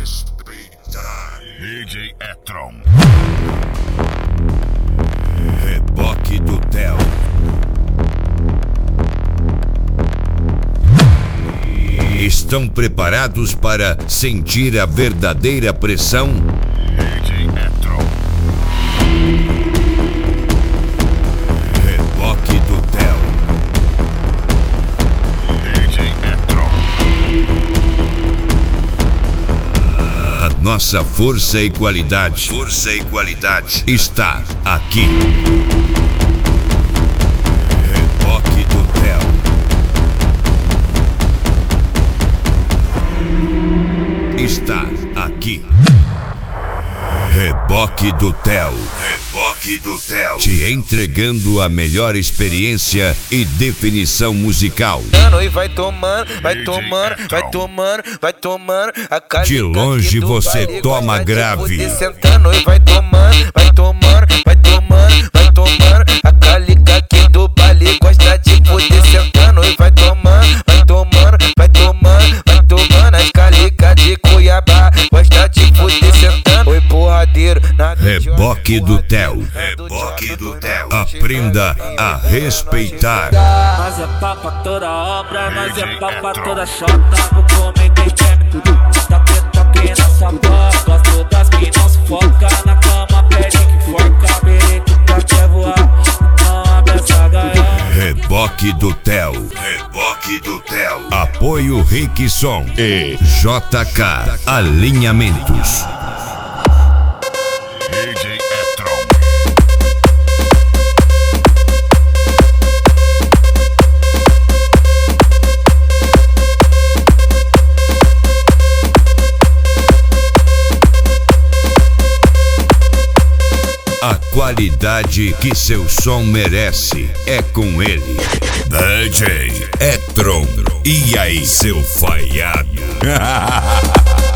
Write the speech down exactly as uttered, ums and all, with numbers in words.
Respeitar. D J Etron. Reboque do Theo. Estão preparados para sentir a verdadeira pressão? D J Etron. Reboque do Theo. D J Etron. A nossa força e qualidade, força e qualidade está aqui. Reboque do Theo. Está aqui. Reboque do Theo. Reboque do Theo. Te entregando a melhor experiência e definição musical. E vai tomando, vai tomando, vai tomando, vai tomando. De longe você toma grave. Sentando e vai tomando, vai tomando, vai tomando, vai tomando. A calica aqui do baile gosta de poder sentando e vai tomando, vai tomando, vai tomando, vai tomando. As calica de Cuiabá gosta de poder sentando. Oi porradeiro, Reboque do Theo. Reboque do Theo. Aprenda a respeitar. Nós é pau pra toda obra, nós é pau pra toda chota. Vou comer quem quer me tudo, tá preta aqui na sua boca. Gosto das que não se foca, na cama pede que forca. Bereto pra quer voar, não abre essa gaiola. Reboque do Theo. Reboque do Theo. Apoio Rickson e J K Alinhamentos. D J Etron. A qualidade que seu som merece é com ele. D J Etron. E aí, seu falhado?